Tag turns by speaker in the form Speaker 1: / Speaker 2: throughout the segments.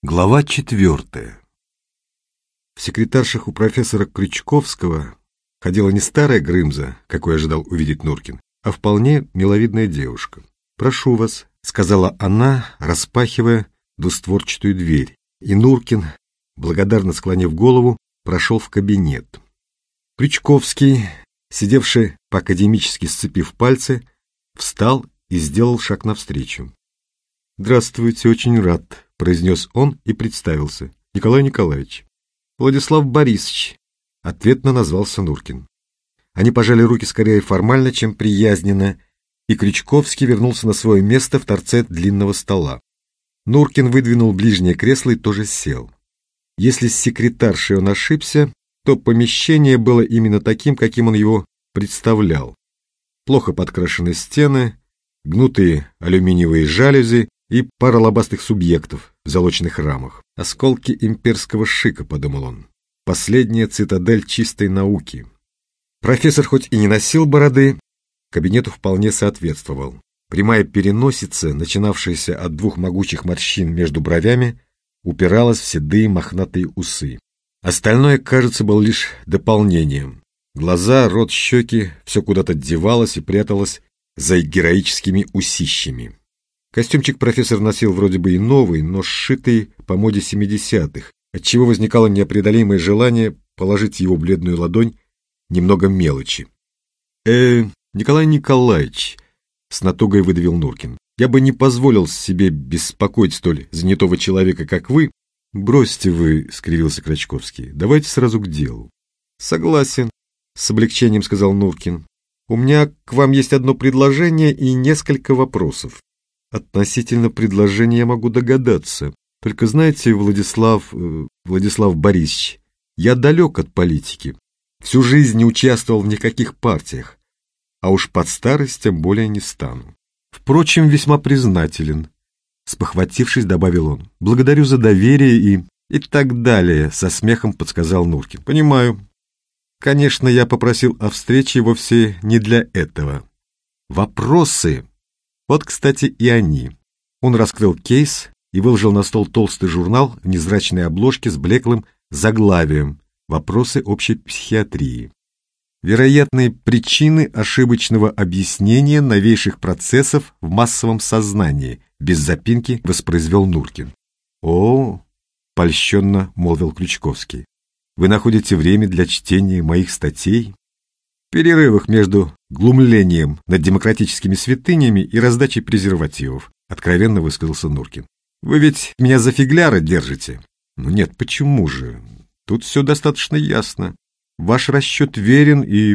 Speaker 1: Глава 4. В секретаршах у профессора Крючковского ходила не старая Грымза, какой ожидал увидеть Нуркин, а вполне миловидная девушка. «Прошу вас», — сказала она, распахивая двустворчатую дверь, и Нуркин, благодарно склонив голову, прошел в кабинет. Крючковский, сидевший по-академически сцепив пальцы, встал и сделал шаг навстречу. «Здравствуйте, очень рад», — произнес он и представился. «Николай Николаевич». «Владислав Борисович», — ответно назвался Нуркин. Они пожали руки скорее формально, чем приязненно, и Крючковский вернулся на свое место в торце длинного стола. Нуркин выдвинул ближнее кресло и тоже сел. Если с секретаршей он ошибся, то помещение было именно таким, каким он его представлял. Плохо подкрашенные стены, гнутые алюминиевые жалюзи и пара лобастых субъектов в залоченных рамах. «Осколки имперского шика», — подумал он. «Последняя цитадель чистой науки». Профессор хоть и не носил бороды, кабинету вполне соответствовал. Прямая переносица, начинавшаяся от двух могучих морщин между бровями, упиралась в седые мохнатые усы. Остальное, кажется, было лишь дополнением. Глаза, рот, щеки — все куда-то девалось и пряталось за героическими усищами. Костюмчик профессор носил вроде бы и новый, но сшитый по моде 70-х, отчего возникало непреодолимое желание положить в его бледную ладонь немного мелочи. Николай Николаевич», — с натугой выдавил Нуркин, — «я бы не позволил себе беспокоить столь занятого человека, как вы». «Бросьте вы», — скривился Крючковский, — «давайте сразу к делу». «Согласен», — с облегчением сказал Нуркин. «У меня к вам есть одно предложение и несколько вопросов». «Относительно предложения я могу догадаться. Только знаете, Владислав Борисович, я далек от политики. Всю жизнь не участвовал в никаких партиях, а уж под старость тем более не стану. Впрочем, весьма признателен», — спохватившись, добавил он. «Благодарю за доверие и так далее», — со смехом подсказал Нуркин. «Понимаю. Конечно, я попросил о встрече вовсе не для этого. Вопросы. Вот, кстати, и они». Он раскрыл кейс и выложил на стол толстый журнал в невзрачной обложке с блеклым заглавием «Вопросы общей психиатрии». «Вероятные причины ошибочного объяснения новейших процессов в массовом сознании», без запинки воспроизвел Нуркин. «О, — польщенно молвил Крючковский, — вы находите время для чтения моих статей?» «В перерывах между глумлением над демократическими святынями и раздачей презервативов», — откровенно высказался Нуркин. «Вы ведь меня за фигляра держите?» «Ну нет, почему же? Тут все достаточно ясно. Ваш расчет верен, и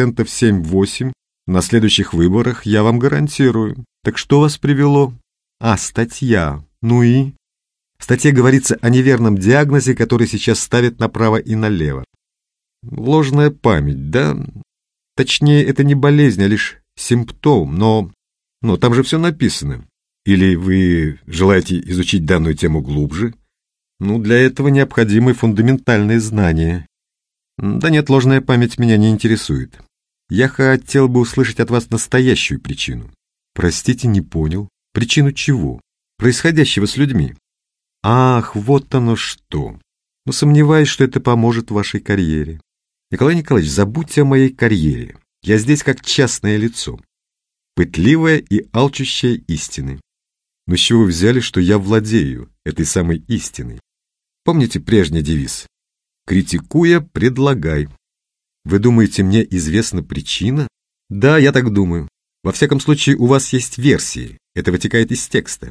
Speaker 1: 7-8% на следующих выборах я вам гарантирую. Так что вас привело?» «Статья. Ну и?» В статье говорится о неверном диагнозе, который сейчас ставят направо и налево. «Ложная память, да? Точнее, это не болезнь, а лишь симптом, но там же все написано. Или вы желаете изучить данную тему глубже? Для этого необходимы фундаментальные знания». «Да нет, ложная память меня не интересует. Я хотел бы услышать от вас настоящую причину». «Простите, не понял. Причину чего? Происходящего с людьми». «Ах, вот оно что. Сомневаюсь, что это поможет вашей карьере. Николай Николаевич, забудьте о моей карьере. Я здесь как частное лицо, пытливое и алчущее истины». «Но с чего вы взяли, что я владею этой самой истиной? Помните прежний девиз? Критикуя, предлагай. Вы думаете, мне известна причина?» «Да, я так думаю. Во всяком случае, у вас есть версии. Это вытекает из текста».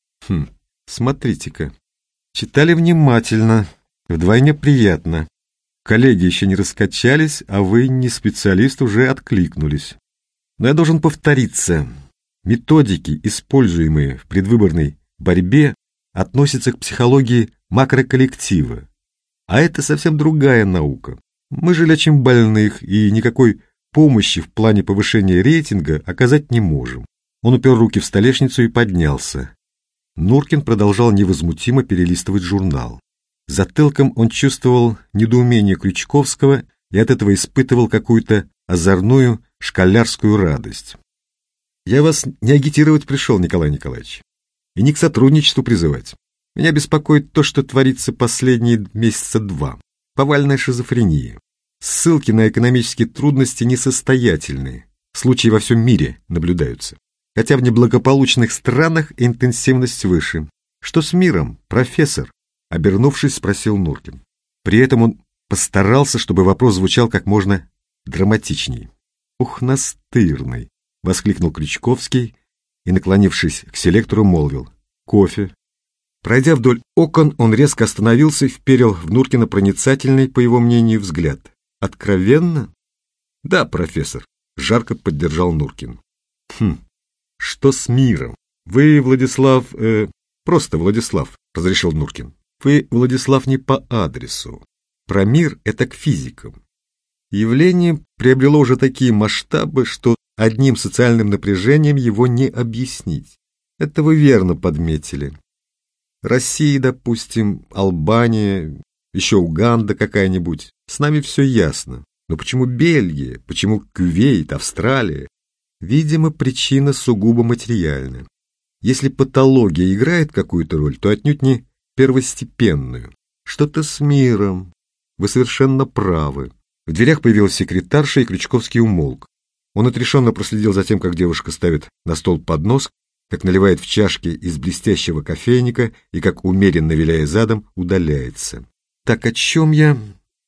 Speaker 1: Смотрите-ка. Читали внимательно. Вдвойне приятно. Коллеги еще не раскачались, а вы, не специалист, уже откликнулись. Но я должен повториться. Методики, используемые в предвыборной борьбе, относятся к психологии макроколлектива. А это совсем другая наука. Мы же лечим больных и никакой помощи в плане повышения рейтинга оказать не можем. Он упер руки в столешницу и поднялся. Нуркин продолжал невозмутимо перелистывать журнал. Затылком он чувствовал недоумение Крючковского и от этого испытывал какую-то озорную школярскую радость. «Я вас не агитировать пришел, Николай Николаевич, и не к сотрудничеству призывать. Меня беспокоит то, что творится последние месяца 2. Повальная шизофрения. Ссылки на экономические трудности несостоятельные. Случаи во всем мире наблюдаются. Хотя в неблагополучных странах интенсивность выше. Что с миром, профессор? Обернувшись, спросил Нуркин. При этом он постарался, чтобы вопрос звучал как можно драматичней. «Ух, настырный!» — воскликнул Крючковский и, наклонившись к селектору, молвил. «Кофе». Пройдя вдоль окон, он резко остановился и вперил в Нуркина проницательный, по его мнению, взгляд. «Откровенно?» «Да, профессор», — жарко поддержал Нуркин. «Что с миром? Вы, Владислав... просто Владислав», — разрешил Нуркин. «Вы, Владислав, не по адресу. Про мир — это к физикам. Явление приобрело уже такие масштабы, что одним социальным напряжением его не объяснить. Это вы верно подметили. Россия, допустим, Албания, еще Уганда какая-нибудь. С нами все ясно. Но почему Бельгия, почему Кувейт, Австралия? Видимо, причина сугубо материальная. Если патология играет какую-то роль, то отнюдь не первостепенную. Что-то с миром. Вы совершенно правы». В дверях появилась секретарша, и Крючковский умолк. Он отрешенно проследил за тем, как девушка ставит на стол поднос, как наливает в чашки из блестящего кофейника и как, умеренно виляя задом, удаляется. «Так о чем я...»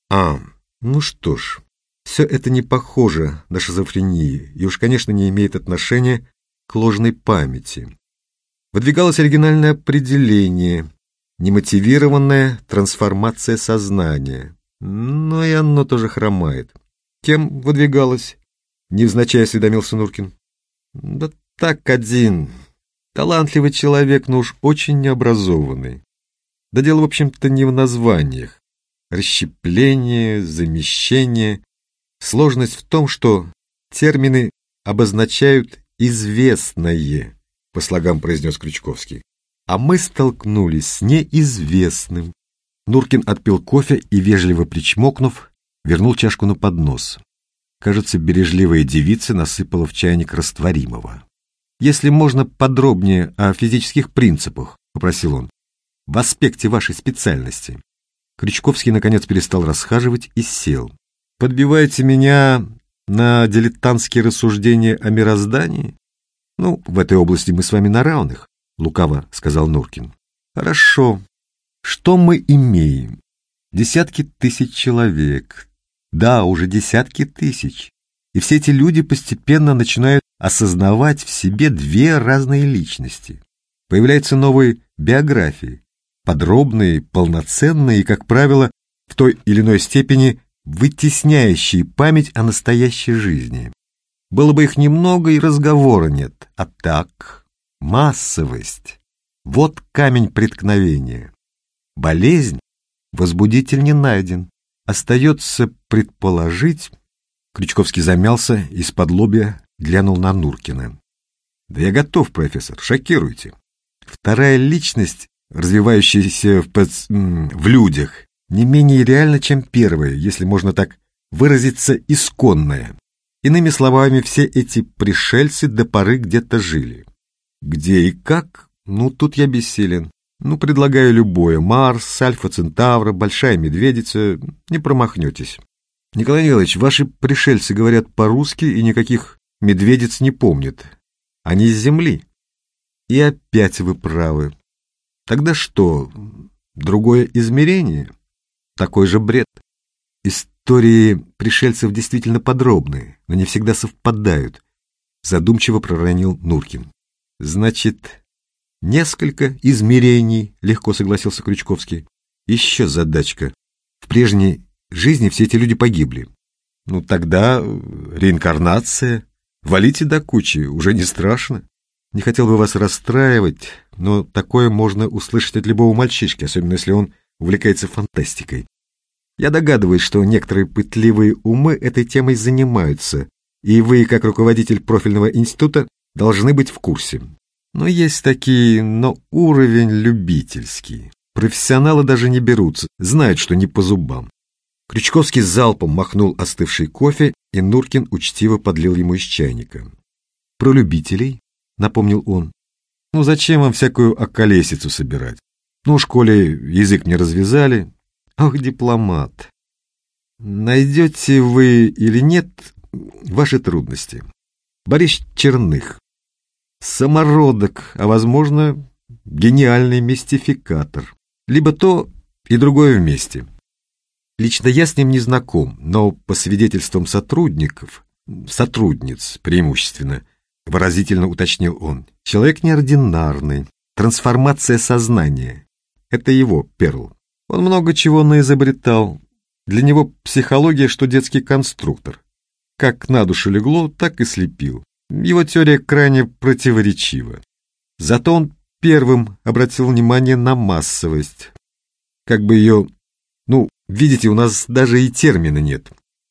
Speaker 1: Ну что ж, все это не похоже на шизофрению и уж, конечно, не имеет отношения к ложной памяти. Выдвигалось оригинальное определение — немотивированная трансформация сознания. Но и оно тоже хромает. Кем выдвигалось? Невзначай осведомился Нуркин. Да так один. Талантливый человек, но уж очень необразованный. Да дело, в общем-то, не в названиях. Расщепление, замещение. Сложность в том, что термины обозначают «известное», по слогам произнес Крючковский. А мы столкнулись с неизвестным. Нуркин отпил кофе и, вежливо причмокнув, вернул чашку на поднос. Кажется, бережливая девица насыпала в чайник растворимого. «Если можно подробнее о физических принципах», — попросил он, — «в аспекте вашей специальности». Крючковский, наконец, перестал расхаживать и сел. «Подбиваете меня на дилетантские рассуждения о мироздании? Ну, в этой области мы с вами на равных», — лукаво сказал Нуркин. «Хорошо. Что мы имеем? Десятки тысяч человек. Да, уже десятки тысяч. И все эти люди постепенно начинают осознавать в себе 2 разные личности. Появляются новые биографии, подробные, полноценные и, как правило, в той или иной степени вытесняющие память о настоящей жизни. Было бы их немного, и разговора нет. А так, массовость. Вот камень преткновения. Болезнь, возбудитель не найден. Остается предположить... Крючковский замялся и исподлобья глянул на Нуркина. Да я готов, профессор, шокируйте. Вторая личность, развивающаяся в людях, не менее реальна, чем первая, если можно так выразиться, исконная. Иными словами, все эти пришельцы до поры где-то жили. Где и как? Ну, тут я бессилен. Ну, предлагаю любое. Марс, Альфа Центавра, Большая Медведица. Не промахнетесь. Николай Николаевич, ваши пришельцы говорят по-русски и никаких медведиц не помнят. Они с Земли. И опять вы правы. Тогда что, другое измерение? Такой же бред. Истории пришельцев действительно подробные, но не всегда совпадают. Задумчиво проронил Нуркин. Значит... Несколько измерений, легко согласился Крючковский. Еще задачка. В прежней жизни все эти люди погибли. Ну тогда реинкарнация. Валите до кучи, уже не страшно. Не хотел бы вас расстраивать, но такое можно услышать от любого мальчишки, особенно если он увлекается фантастикой. Я догадываюсь, что некоторые пытливые умы этой темой занимаются, и вы, как руководитель профильного института, должны быть в курсе. Но есть такие, но уровень любительский. Профессионалы даже не берутся, знают, что не по зубам. Крючковский залпом махнул остывший кофе, и Нуркин учтиво подлил ему из чайника. «Про любителей?» — напомнил он. «Ну зачем вам всякую околесицу собирать? Ну, в школе язык не развязали. Ах, дипломат. Найдете вы или нет ваши трудности. Борис Черных. Самородок, а, возможно, гениальный мистификатор. Либо то и другое вместе. Лично я с ним не знаком, но по свидетельствам сотрудников, сотрудниц преимущественно, выразительно уточнил он, человек неординарный, трансформация сознания. Это его перл. Он много чего наизобретал. Для него психология, что детский конструктор. Как на душу легло, так и слепил. Его теория крайне противоречива. Зато он первым обратил внимание на массовость. Как бы ее... Ну, видите, у нас даже и термина нет.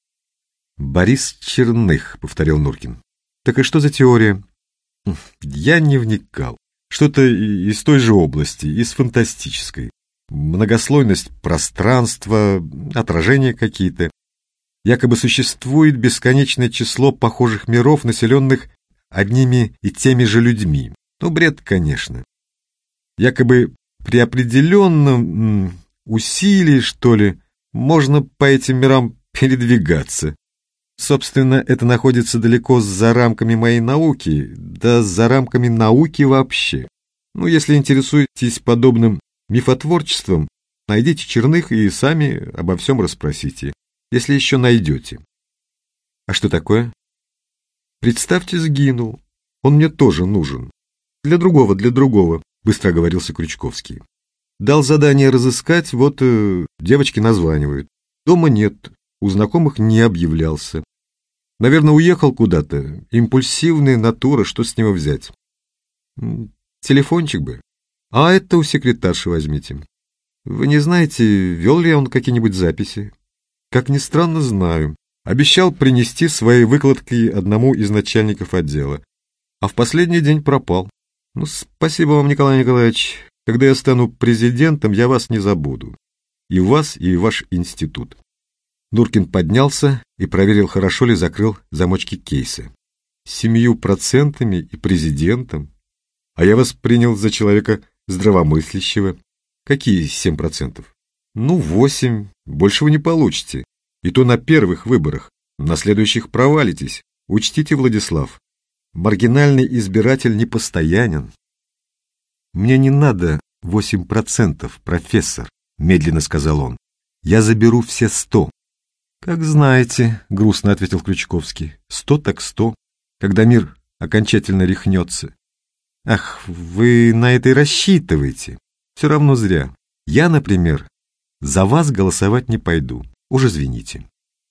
Speaker 1: «Борис Черных», — повторил Нуркин. «Так и что за теория?» «Я не вникал. Что-то из той же области, из фантастической. Многослойность пространства, отражения какие-то. Якобы существует бесконечное число похожих миров, населенных одними и теми же людьми. Ну, бред, конечно. Якобы при определенном усилии, что ли, можно по этим мирам передвигаться. Собственно, это находится далеко за рамками моей науки, да за рамками науки вообще. Ну, если интересуетесь подобным мифотворчеством, найдите Черных и сами обо всем расспросите, если еще найдете. А что такое? Представьте, сгинул. Он мне тоже нужен. Для другого, быстро оговорился Крючковский. Дал задание разыскать, вот девочки названивают. Дома нет, у знакомых не объявлялся. Наверное, уехал куда-то. Импульсивная натура, что с него взять? Телефончик бы. А это у секретарши возьмите. Вы не знаете, вел ли он какие-нибудь записи? Как ни странно, знаю. Обещал принести свои выкладки одному из начальников отдела. А в последний день пропал. Ну, спасибо вам, Николай Николаевич. Когда я стану президентом, я вас не забуду. И вас, и ваш институт. Нуркин поднялся и проверил, хорошо ли закрыл замочки кейса. 7% и президентом? А я вас принял за человека здравомыслящего. Какие 7%? Ну, 8. Больше вы не получите. И то на первых выборах. На следующих провалитесь. Учтите, Владислав. Маргинальный избиратель непостоянен. Мне не надо 8%, профессор, медленно сказал он. Я заберу все 100. Как знаете, грустно ответил Крючковский. 100 так 100, когда мир окончательно рехнется. Ах, вы на это и рассчитываете. Все равно зря. Я, например, за вас голосовать не пойду. Уж извините.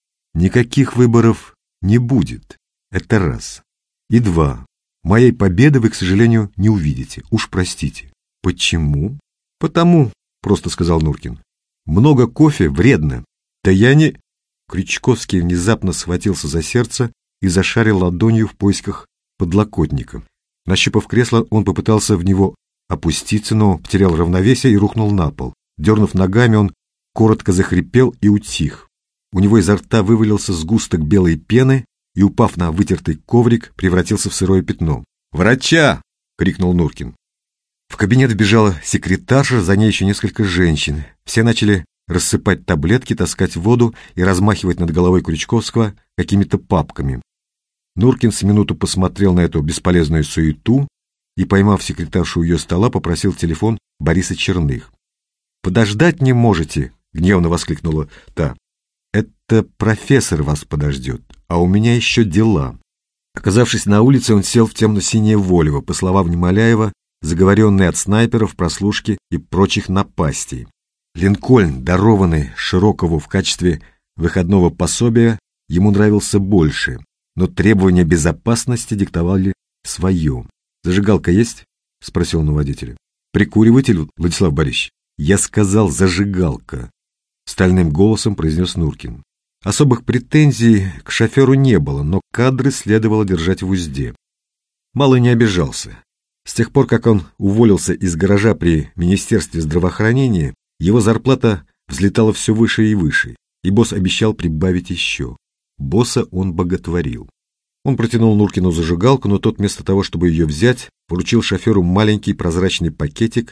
Speaker 1: Никаких выборов не будет. Это раз. И два. Моей победы вы, к сожалению, не увидите. Уж простите. Почему? Потому, просто сказал Нуркин. Много кофе вредно. Да я не... Крючковский внезапно схватился за сердце и зашарил ладонью в поисках подлокотника. Нащупав кресло, он попытался в него опуститься, но потерял равновесие и рухнул на пол. Дернув ногами, он коротко захрипел и утих. У него изо рта вывалился сгусток белой пены и, упав на вытертый коврик, превратился в сырое пятно. «Врача!» — крикнул Нуркин. В кабинет вбежала секретарша, за ней еще несколько женщин. Все начали рассыпать таблетки, таскать воду и размахивать над головой Крючковского какими-то папками. Нуркин с минуту посмотрел на эту бесполезную суету и, поймав секретаршу у ее стола, попросил телефон Бориса Черных. «Подождать не можете!» — гневно воскликнула та. «Это профессор вас подождет, а у меня еще дела». Оказавшись на улице, он сел в темно-синее Вольво, по словам Немоляева, заговоренный от снайперов, прослушки и прочих напастей. Линкольн, дарованный Широкову в качестве выходного пособия, ему нравился больше, но требования безопасности диктовали свое. «Зажигалка есть?» — спросил он у водителя. «Прикуриватель, Владислав Борисович?» «Я сказал, зажигалка», — стальным голосом произнес Нуркин. Особых претензий к шоферу не было, но кадры следовало держать в узде. Малый не обижался. С тех пор, как он уволился из гаража при Министерстве здравоохранения, его зарплата взлетала все выше и выше, и босс обещал прибавить еще. Босса он боготворил. Он протянул Нуркину зажигалку, но тот вместо того, чтобы ее взять, поручил шоферу маленький прозрачный пакетик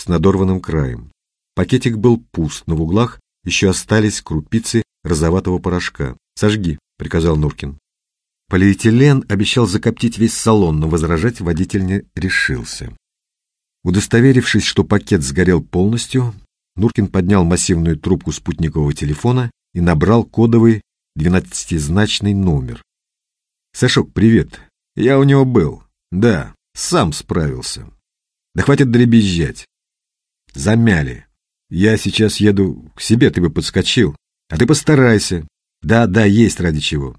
Speaker 1: с надорванным краем. Пакетик был пуст, но в углах еще остались крупицы розоватого порошка. «Сожги», — приказал Нуркин. Полиэтилен обещал закоптить весь салон, но возражать водитель не решился. Удостоверившись, что пакет сгорел полностью, Нуркин поднял массивную трубку спутникового телефона и набрал кодовый 12-значный номер. «Сашок, привет. Я у него был. Да, сам справился. Да хватит дребезжать. Замяли. Я сейчас еду к себе, ты бы подскочил. А ты постарайся. Да, есть ради чего.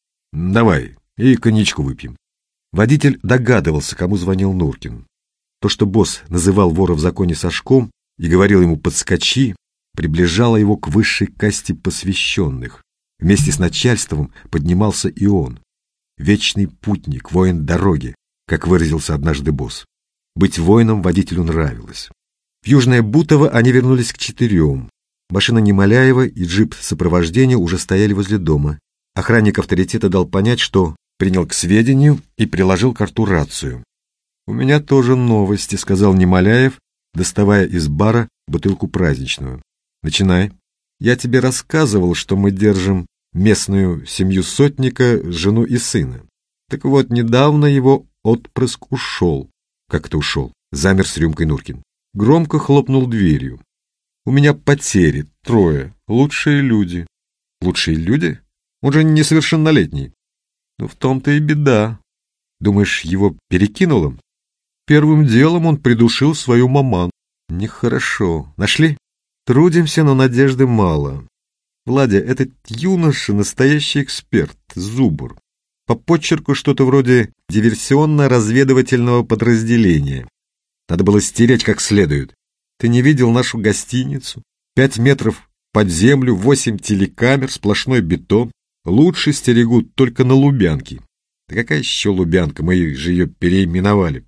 Speaker 1: Давай, и коньячку выпьем». Водитель догадывался, кому звонил Нуркин. То, что босс называл вора в законе Сашком и говорил ему «подскочи», приближало его к высшей касте посвященных. Вместе с начальством поднимался и он. Вечный путник, воин дороги, как выразился однажды босс. Быть воином водителю нравилось. В Южное Бутово они вернулись к 4. Машина Немоляева и джип сопровождения уже стояли возле дома. Охранник авторитета дал понять, что принял к сведению и приложил к рту рацию. «У меня тоже новости», — сказал Немоляев, доставая из бара бутылку праздничного. «Начинай. Я тебе рассказывал, что мы держим местную семью сотника, жену и сына. Так вот, недавно его отпрыск ушел». «Как это ушел?» — замер с рюмкой Нуркин. Громко хлопнул дверью. «У меня потери 3, лучшие люди». «Лучшие люди? Он же несовершеннолетний». «Ну, в том-то и беда. Думаешь, его перекинуло?» «Первым делом он придушил свою маман». «Нехорошо. Нашли?» «Трудимся, но надежды мало. Владя, этот юноша настоящий эксперт, зубр. По почерку что-то вроде диверсионно-разведывательного подразделения. Надо было стереть как следует. Ты не видел нашу гостиницу? 5 метров под землю, 8 телекамер, сплошной бетон. Лучше стерегут только на Лубянке». «Да какая еще Лубянка? Мы же ее переименовали».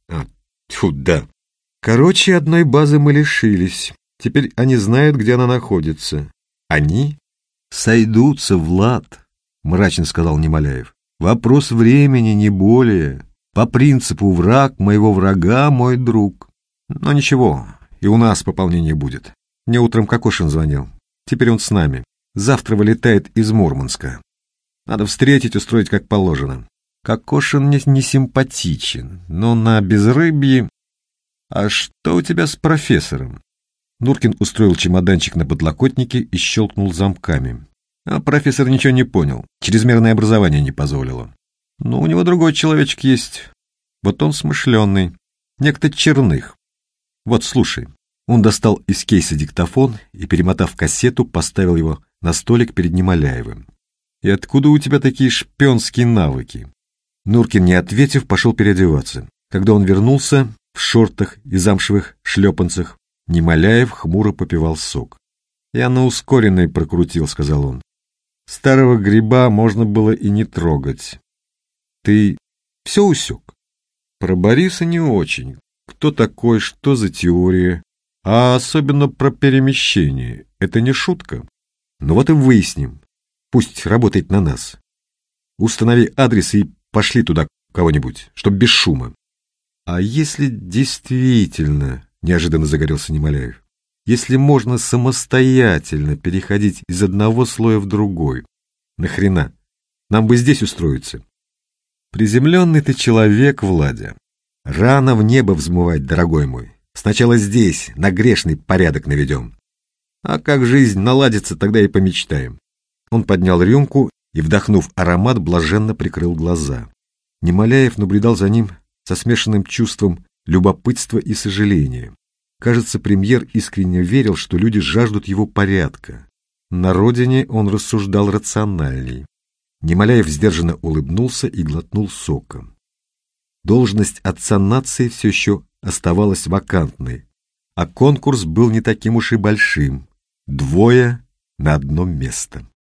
Speaker 1: Тьфу, да. Короче, одной базы мы лишились. Теперь они знают, где она находится. Они сойдутся, Влад, мрачно сказал Немоляев. Вопрос времени, не более. По принципу враг моего врага, мой друг. Но ничего, и у нас пополнение будет. Мне утром Кокошин звонил. Теперь он с нами. Завтра вылетает из Мурманска. Надо встретить, устроить как положено. Кокошин мне не симпатичен, но на безрыбье... А что у тебя с профессором? Нуркин устроил чемоданчик на подлокотнике и щелкнул замками. А профессор ничего не понял. Чрезмерное образование не позволило. Но у него другой человечек есть. Вот он смышленый. Некто Черных. Вот, слушай. Он достал из кейса диктофон и, перемотав кассету, поставил его на столик перед Немоляевым. И откуда у тебя такие шпионские навыки? Нуркин, не ответив, пошел переодеваться. Когда он вернулся, в шортах и замшевых шлепанцах, Немоляев хмуро попивал сок. «Я на ускоренной прокрутил», — сказал он. «Старого гриба можно было и не трогать. Ты все усек?» «Про Бориса не очень. Кто такой, что за теория? А особенно про перемещение. Это не шутка? Ну вот и выясним. Пусть работает на нас. Установи адрес и пошли туда кого-нибудь, чтоб без шума». «А если действительно, — неожиданно загорелся Немоляев, — если можно самостоятельно переходить из одного слоя в другой, нахрена? Нам бы здесь устроиться». «Приземленный ты человек, Владя. Рано в небо взмывать, дорогой мой. Сначала здесь, на грешный порядок наведем. А как жизнь наладится, тогда и помечтаем». Он поднял рюмку и, вдохнув аромат, блаженно прикрыл глаза. Немоляев наблюдал за ним со смешанным чувством любопытства и сожаления. Кажется, премьер искренне верил, что люди жаждут его порядка. На родине он рассуждал рациональней. Немоляев сдержанно улыбнулся и глотнул сока. Должность отца нации все еще оставалась вакантной, а конкурс был не таким уж и большим. 2 на 1 место.